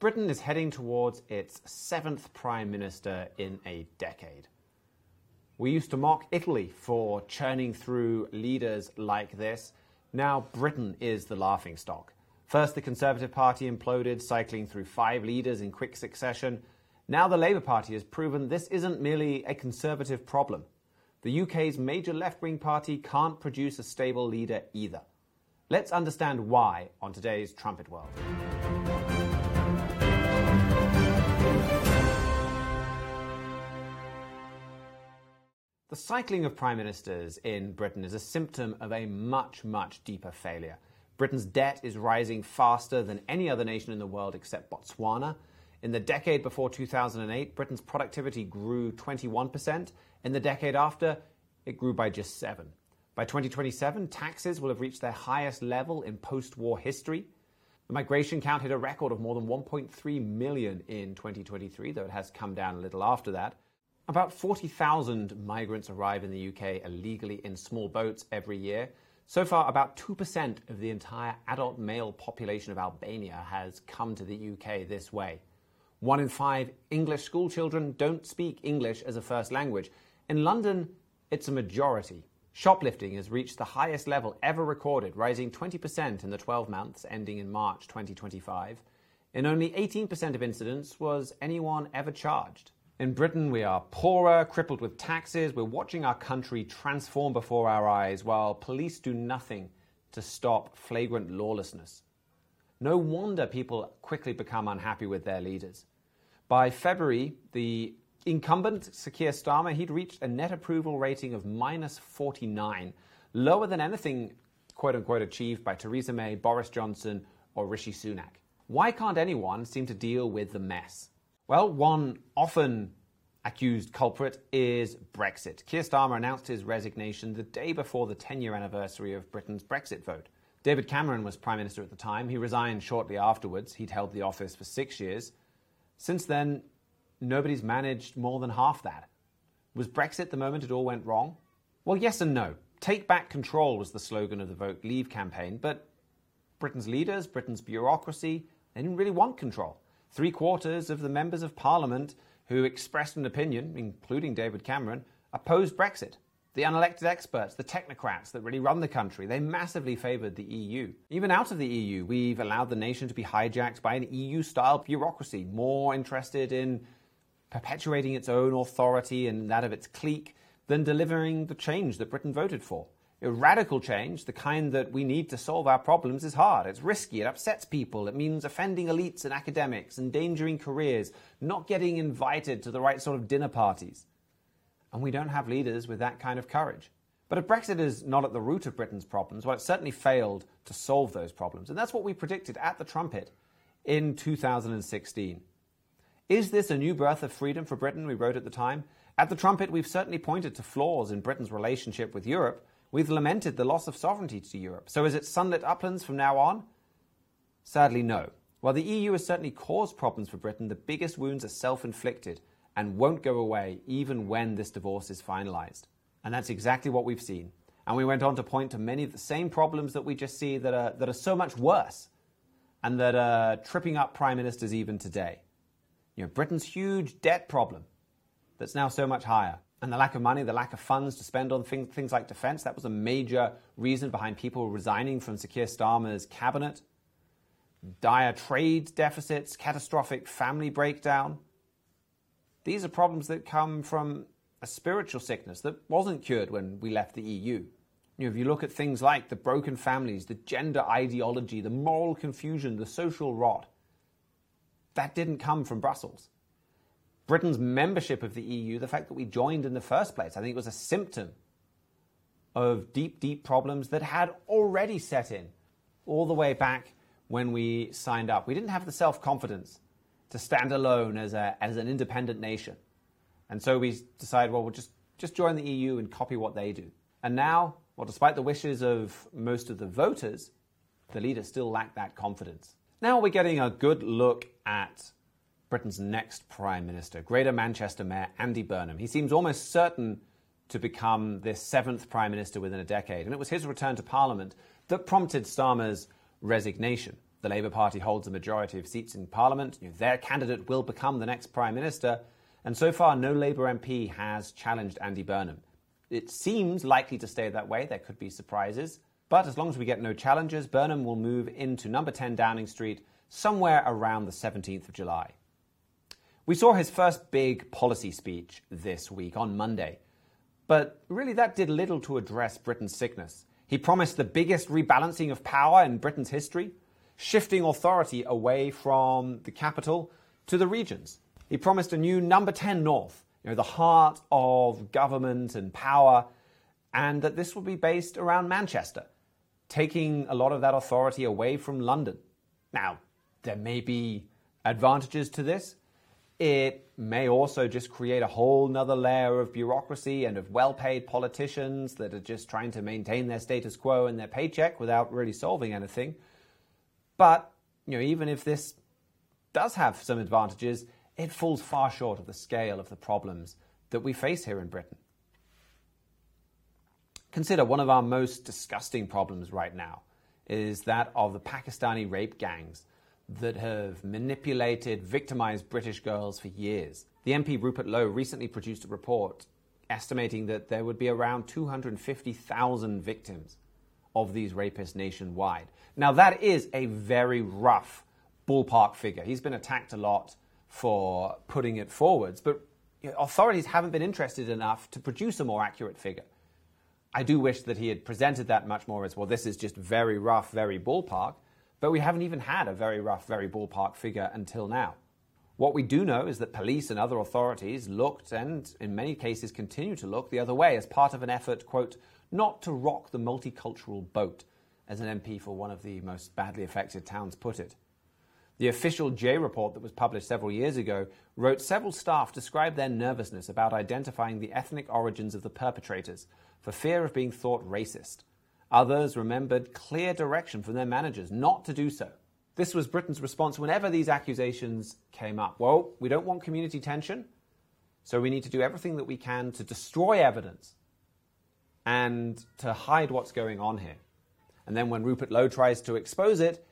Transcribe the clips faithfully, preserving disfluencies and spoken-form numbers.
Britain is heading towards its seventh Prime Minister in a decade. We used to mock Italy for churning through leaders like this. Now Britain is the laughingstock. First, the Conservative Party imploded, cycling through five leaders in quick succession. Now the Labour Party has proven this isn't merely a Conservative problem. The U K's major left-wing party can't produce a stable leader either. Let's understand why on today's Trumpet World. The cycling of prime ministers in Britain is a symptom of a much, much deeper failure. Britain's debt is rising faster than any other nation in the world except Botswana. In the decade before two thousand eight, Britain's productivity grew twenty-one percent. In the decade after, it grew by just seven. By twenty twenty-seven, taxes will have reached their highest level in post-war history. The migration count hit a record of more than one point three million in twenty twenty-three, though it has come down a little after that. About forty thousand migrants arrive in the U K illegally in small boats every year. So far, about two percent of the entire adult male population of Albania has come to the U K this way. One in five English school children don't speak English as a first language. In London, it's a majority. Shoplifting has reached the highest level ever recorded, rising twenty percent in the twelve months ending in March twenty twenty-five. In only eighteen percent of incidents was anyone ever charged. In Britain, we are poorer, crippled with taxes. We're watching our country transform before our eyes while police do nothing to stop flagrant lawlessness. No wonder people quickly become unhappy with their leaders. By February, the incumbent, Sir Keir Starmer, he'd reached a net approval rating of minus forty-nine, lower than anything, quote-unquote, achieved by Theresa May, Boris Johnson, or Rishi Sunak. Why can't anyone seem to deal with the mess? Well, one often accused culprit is Brexit. Keir Starmer announced his resignation the day before the ten-year anniversary of Britain's Brexit vote. David Cameron was Prime Minister at the time. He resigned shortly afterwards. He'd held the office for six years. Since then, nobody's managed more than half that. Was Brexit the moment it all went wrong? Well, yes and no. Take back control was the slogan of the Vote Leave campaign, but Britain's leaders, Britain's bureaucracy, they didn't really want control. Three quarters of the members of Parliament who expressed an opinion, including David Cameron, opposed Brexit. The unelected experts, the technocrats that really run the country, they massively favoured the E U. Even out of the E U, we've allowed the nation to be hijacked by an E U-style bureaucracy, more interested in perpetuating its own authority and that of its clique than delivering the change that Britain voted for. A radical change, the kind that we need to solve our problems, is hard. It's risky. It upsets people. It means offending elites and academics, endangering careers, not getting invited to the right sort of dinner parties. And we don't have leaders with that kind of courage. But if Brexit is not at the root of Britain's problems, well, it certainly failed to solve those problems. And that's what we predicted at the Trumpet in two thousand sixteen. Is this a new birth of freedom for Britain? We wrote at the time. At the Trumpet, we've certainly pointed to flaws in Britain's relationship with Europe. We've lamented the loss of sovereignty to Europe. So is it sunlit uplands from now on? Sadly, no. While the E U has certainly caused problems for Britain, the biggest wounds are self-inflicted and won't go away even when this divorce is finalised. And that's exactly what we've seen. And we went on to point to many of the same problems that we just see that are, that are so much worse and that are tripping up prime ministers even today. You know, Britain's huge debt problem that's now so much higher. And the lack of money, the lack of funds to spend on things, things like defence, that was a major reason behind people resigning from Sir Keir Starmer's cabinet. Dire trade deficits, catastrophic family breakdown. These are problems that come from a spiritual sickness that wasn't cured when we left the E U. You know, if you look at things like the broken families, the gender ideology, the moral confusion, the social rot, that didn't come from Brussels. Britain's membership of the E U, the fact that we joined in the first place, I think it was a symptom of deep, deep problems that had already set in all the way back when we signed up. We didn't have the self-confidence to stand alone as, a, as an independent nation. And so we decided, well, we'll just, just join the E U and copy what they do. And now, well, despite the wishes of most of the voters, the leaders still lack that confidence. Now we're getting a good look at Britain's next Prime Minister, Greater Manchester Mayor Andy Burnham. He seems almost certain to become this seventh Prime Minister within a decade, and it was his return to Parliament that prompted Starmer's resignation. the Labour Party holds a majority of seats in Parliament. You know, their candidate will become the next Prime Minister. And so far, no Labour M P has challenged Andy Burnham. It seems likely to stay that way. There could be surprises. But as long as we get no challengers, Burnham will move into number ten Downing Street somewhere around the seventeenth of July. We saw his first big policy speech this week on Monday. But really that did little to address Britain's sickness. He promised the biggest rebalancing of power in Britain's history, shifting authority away from the capital to the regions. He promised a new number ten North, you know, the heart of government and power, and that this would be based around Manchester, taking a lot of that authority away from London. Now, there may be advantages to this. It may also just create a whole nother layer of bureaucracy and of well-paid politicians that are just trying to maintain their status quo and their paycheck without really solving anything. But, you know, even if this does have some advantages, it falls far short of the scale of the problems that we face here in Britain. Consider one of our most disgusting problems right now is that of the Pakistani rape gangs that have manipulated, victimized British girls for years. The M P Rupert Lowe recently produced a report estimating that there would be around two hundred fifty thousand victims of these rapists nationwide. Now, that is a very rough ballpark figure. He's been attacked a lot for putting it forwards, but authorities haven't been interested enough to produce a more accurate figure. I do wish that he had presented that much more as, well, this is just very rough, very ballpark, but we haven't even had a very rough, very ballpark figure until now. What we do know is that police and other authorities looked, and in many cases continue to look, the other way as part of an effort, quote, not to rock the multicultural boat, as an M P for one of the most badly affected towns put it. The official J report that was published several years ago wrote several staff described their nervousness about identifying the ethnic origins of the perpetrators for fear of being thought racist. Others remembered clear direction from their managers not to do so. This was Britain's response whenever these accusations came up. Well, we don't want community tension, so we need to do everything that we can to destroy evidence and to hide what's going on here. And then when Rupert Lowe tries to expose it,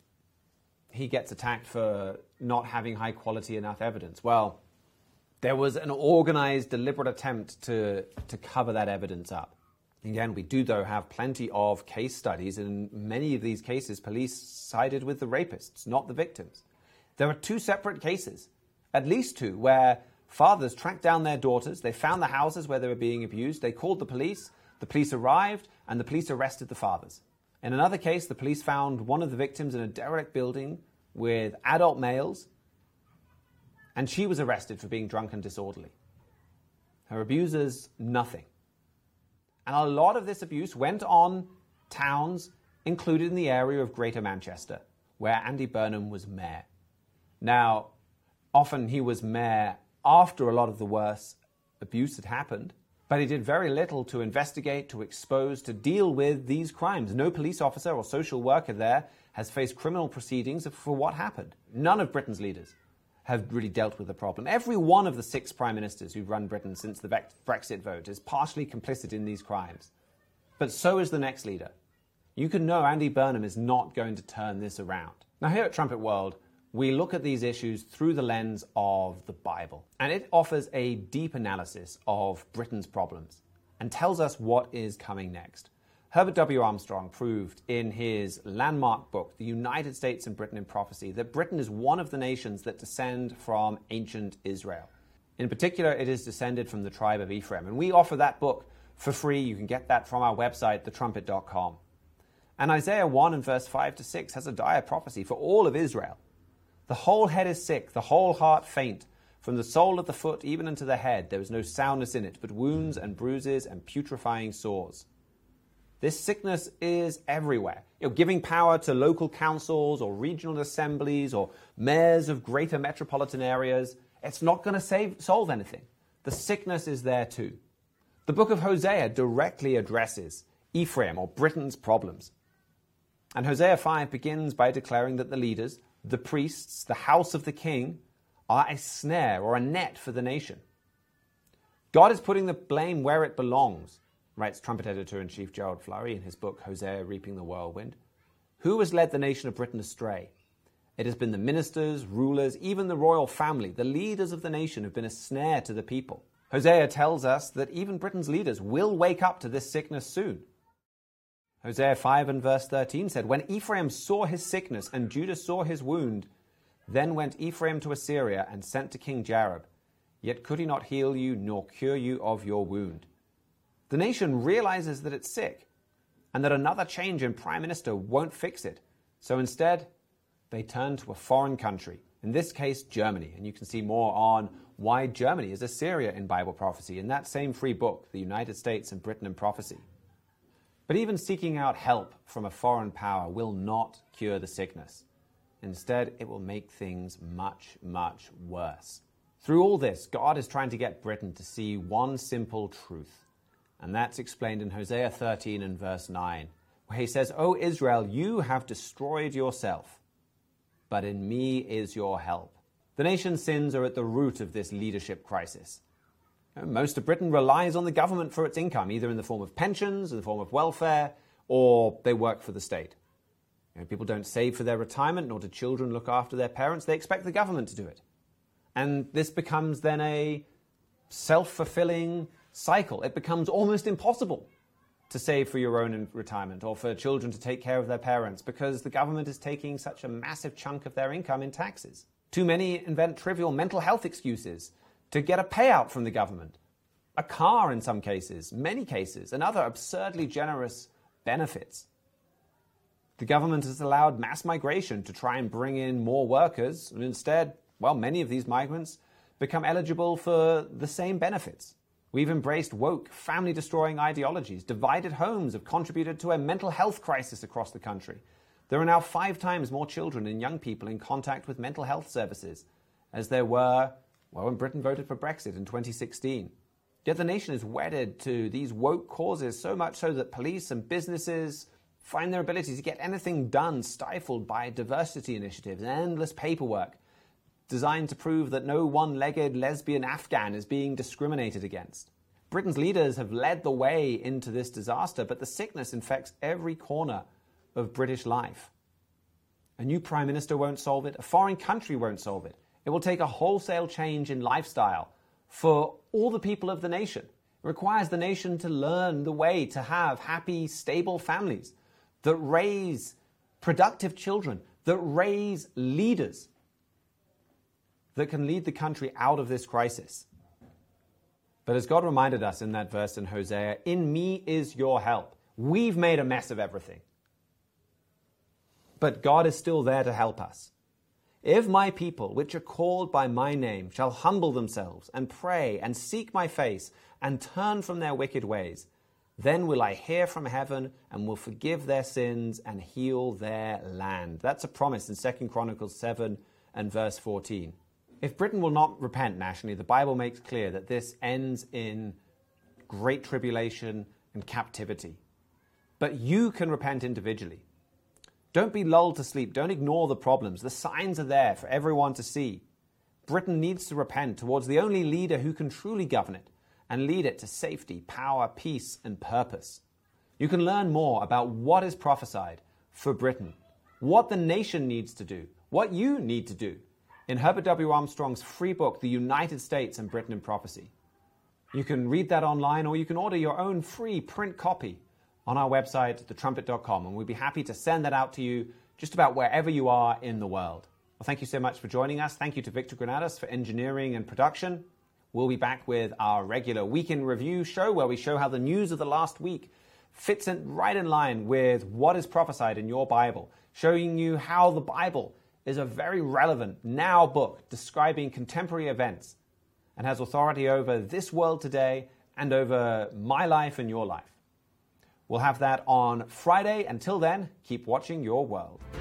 he gets attacked for not having high quality enough evidence. Well, there was an organized, deliberate attempt to, to cover that evidence up. Again, we do, though, have plenty of case studies. In many of these cases, police sided with the rapists, not the victims. There are two separate cases, at least two, where fathers tracked down their daughters. They found the houses where they were being abused. They called the police. The police arrived, and the police arrested the fathers. In another case, the police found one of the victims in a derelict building with adult males, and she was arrested for being drunk and disorderly. Her abusers, nothing. And a lot of this abuse went on towns included in the area of Greater Manchester, where Andy Burnham was mayor. Now, often he was mayor after a lot of the worst abuse had happened, but he did very little to investigate, to expose, to deal with these crimes. No police officer or social worker there has faced criminal proceedings for what happened. None of Britain's leaders have really dealt with the problem. Every one of the six prime ministers who've run Britain since the Brexit vote is partially complicit in these crimes. But so is the next leader. You can know Andy Burnham is not going to turn this around. Now, here at Trumpet World, we look at these issues through the lens of the Bible, and it offers a deep analysis of Britain's problems and tells us what is coming next. Herbert W. Armstrong proved in his landmark book, The United States and Britain in Prophecy, that Britain is one of the nations that descend from ancient Israel. In particular, it is descended from the tribe of Ephraim, and we offer that book for free. You can get that from our website, the trumpet dot com. And Isaiah one and verse five to six has a dire prophecy for all of Israel. The whole head is sick, the whole heart faint. From the sole of the foot even unto the head, there is no soundness in it, but wounds and bruises and putrefying sores. This sickness is everywhere. You know, giving power to local councils or regional assemblies or mayors of greater metropolitan areas, it's not going to save, solve anything. The sickness is there too. The book of Hosea directly addresses Ephraim, or Britain's problems. And Hosea five begins by declaring that the leaders, the priests, the house of the king, are a snare or a net for the nation. God is putting the blame where it belongs, writes trumpet editor-in-chief Gerald Flurry in his book Hosea Reaping the Whirlwind. Who has led the nation of Britain astray? It has been the ministers, rulers, even the royal family. The leaders of the nation have been a snare to the people. Hosea tells us that even Britain's leaders will wake up to this sickness soon. Hosea five and verse thirteen said, "When Ephraim saw his sickness and Judah saw his wound, then went Ephraim to Assyria and sent to King Jareb. Yet could he not heal you nor cure you of your wound." The nation realizes that it's sick and that another change in prime minister won't fix it. So instead, they turn to a foreign country, in this case, Germany. And you can see more on why Germany is Assyria in Bible prophecy in that same free book, The United States and Britain in Prophecy. But even seeking out help from a foreign power will not cure the sickness. Instead, it will make things much, much worse. Through all this, God is trying to get Britain to see one simple truth. And that's explained in Hosea thirteen and verse nine, where he says, "O Israel, you have destroyed yourself, but in me is your help." The nation's sins are at the root of this leadership crisis. Most of Britain relies on the government for its income, either in the form of pensions, in the form of welfare, or they work for the state. You know, people don't save for their retirement, nor do children look after their parents. They expect the government to do it. And this becomes then a self-fulfilling cycle. It becomes almost impossible to save for your own retirement or for children to take care of their parents because the government is taking such a massive chunk of their income in taxes. Too many invent trivial mental health excuses to get a payout from the government, a car in some cases, many cases, and other absurdly generous benefits. The government has allowed mass migration to try and bring in more workers, and instead, well, many of these migrants become eligible for the same benefits. We've embraced woke, family-destroying ideologies. Divided homes have contributed to a mental health crisis across the country. There are now five times more children and young people in contact with mental health services as there were, well, when Britain voted for Brexit in twenty sixteen. Yet the nation is wedded to these woke causes so much so that police and businesses find their ability to get anything done stifled by diversity initiatives and endless paperwork designed to prove that no one-legged lesbian Afghan is being discriminated against. Britain's leaders have led the way into this disaster, but the sickness infects every corner of British life. A new prime minister won't solve it. A foreign country won't solve it. It will take a wholesale change in lifestyle for all the people of the nation. It requires the nation to learn the way to have happy, stable families that raise productive children, that raise leaders that can lead the country out of this crisis. But as God reminded us in that verse in Hosea, "In me is your help." We've made a mess of everything. But God is still there to help us. "If my people, which are called by my name, shall humble themselves and pray and seek my face and turn from their wicked ways, then will I hear from heaven and will forgive their sins and heal their land." That's a promise in Second Chronicles seven and verse fourteen. If Britain will not repent nationally, the Bible makes clear that this ends in great tribulation and captivity. But you can repent individually. Don't be lulled to sleep. Don't ignore the problems. The signs are there for everyone to see. Britain needs to repent towards the only leader who can truly govern it and lead it to safety, power, peace, and purpose. You can learn more about what is prophesied for Britain, what the nation needs to do, what you need to do, in Herbert W. Armstrong's free book, The United States and Britain in Prophecy. You can read that online, or you can order your own free print copy on our website, the trumpet dot com, and we'd be happy to send that out to you just about wherever you are in the world. Well, thank you so much for joining us. Thank you to Victor Granados for engineering and production. We'll be back with our regular Week in Review show, where we show how the news of the last week fits in right in line with what is prophesied in your Bible, showing you how the Bible is a very relevant now book describing contemporary events and has authority over this world today and over my life and your life. We'll have that on Friday. Until then, keep watching your world.